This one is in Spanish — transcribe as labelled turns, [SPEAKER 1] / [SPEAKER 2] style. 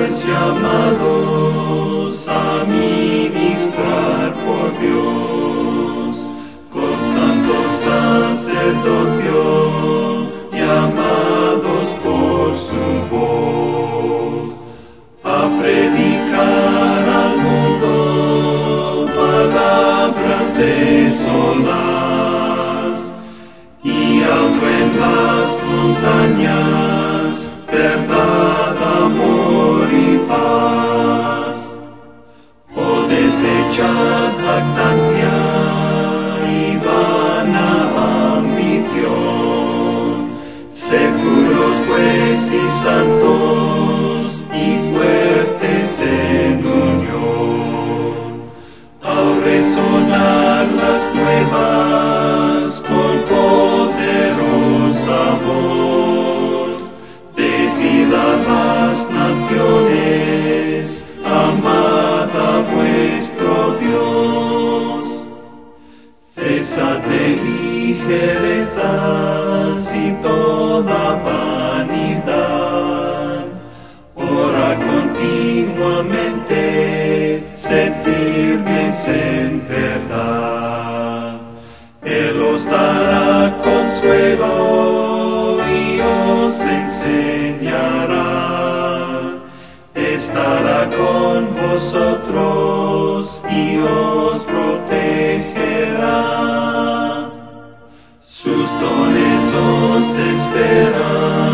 [SPEAKER 1] sois llamados a ministrar por Dios, con santo sacerdocio, llamados por su voz, a predicar al mundo palabras de solaz, y alto en las montañas, verdad, amor y paz. Oh, desechad jactancia y vana ambición, sed puros pues y santos y fuertes en unión. Al resonar las nuevas con poderosa voz, decid a las naciones, amad a vuestro Dios. Cesad de ligerezas y toda vanidad, ora continuamente, sed firmes en verdad. Él os dará consuelo y os enseñará, estará con vosotros y os protegerá. Sus dones os esperan